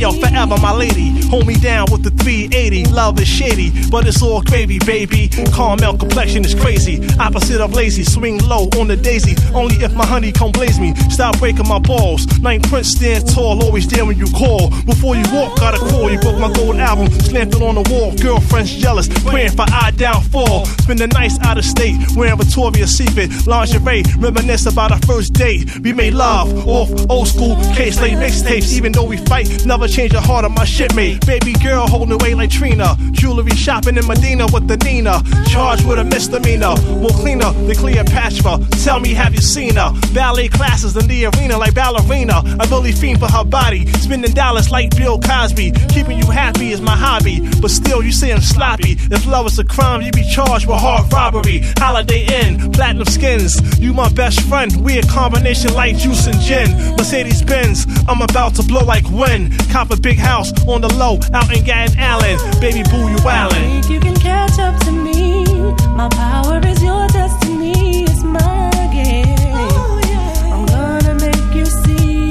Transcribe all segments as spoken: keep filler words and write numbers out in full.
yo, forever my lady. Hold me down with the three eighty. Love is shady, but it's all gravy, baby. Caramel complexion is crazy. Opposite of lazy, swing low on the daisy. Only if my honeycomb blaze me. Stop breaking my balls. Ninth Prince stand tall, always there when you call. Before you walk, gotta call. You broke my gold album, slanted on the wall. Girlfriend's jealous, praying for our downfall. Spend the nights out of state, wearing Victoria's Secret lingerie. Reminisce about our first date. We made love off old school K-Slate mixtapes. Even though we fight, never change the heart of my shipmate. Baby girl holding away like Trina. Jewelry shopping in Medina with the Nina. Charged with a misdemeanor. More cleaner than Cleopatra. Tell me, have you seen her? Ballet classes in the arena like ballerina. I really fiend for her body. Spending dollars like Bill Cosby. Keeping you happy is my hobby. But still, you say I'm sloppy. If love is a crime, you be charged with hard robbery. Holiday Inn, platinum skins. You my best friend. We a combination like juice and gin. Mercedes Benz, I'm about to blow like wind. Cop a big house on the low out in Gatton Allen. Baby boo, you wildin'. I think you can catch up to me. My power is your destiny. It's my game. Oh, yeah. I'm gonna make you see,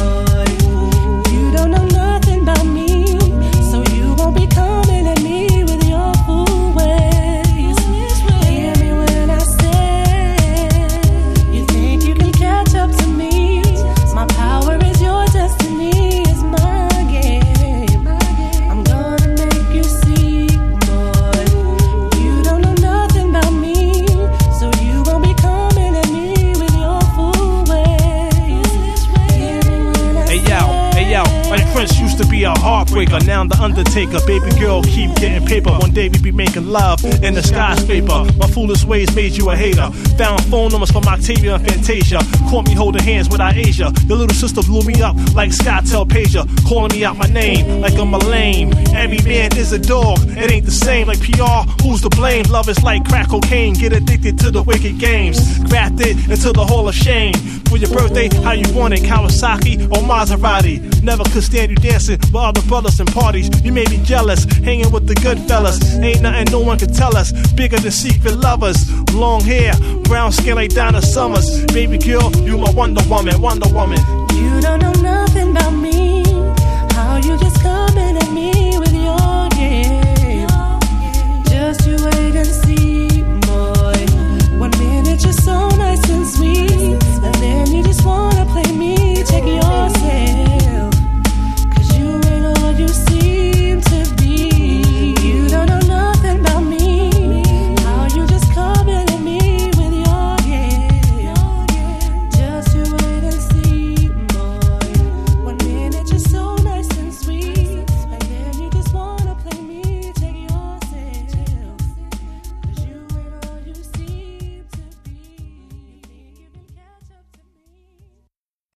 boy. You don't know nothing about me, so you won't be coming at me with your fool ways. Hear me when I say, you think you can catch up to me. My power is your destiny. It's my game. I'm gonna make you see, boy. You don't know nothing about me, so you won't be coming at me with your fool ways. Hear me when I Hey yo, hey yo, like Prince used to be a heartbreaker, now I'm the Undertaker. Baby girl, keep getting paper. One day we be making love in the skyscraper. My foolish ways made you a hater. Found phone numbers from Octavia and Fantasia. Caught me holding hands with Asia. Your little sister blew me up like SkyTel Pager. Calling me out my name like I'm a lame. Every man is a dog, it ain't the same. Like P R, who's to blame? Love is like crack cocaine. Get addicted to the wicked games. Grafted into the Hall of Shame. For your birthday, how you want it? Kawasaki or Maserati? Never could stand you dancing with other brothers and parties. You made me jealous, hanging with the good fellas. Ain't nothing no one can tell us. Bigger than secret lovers. Long hair, brown skin like Donna Summers. Baby girl, you my Wonder Woman, Wonder Woman. You don't know nothing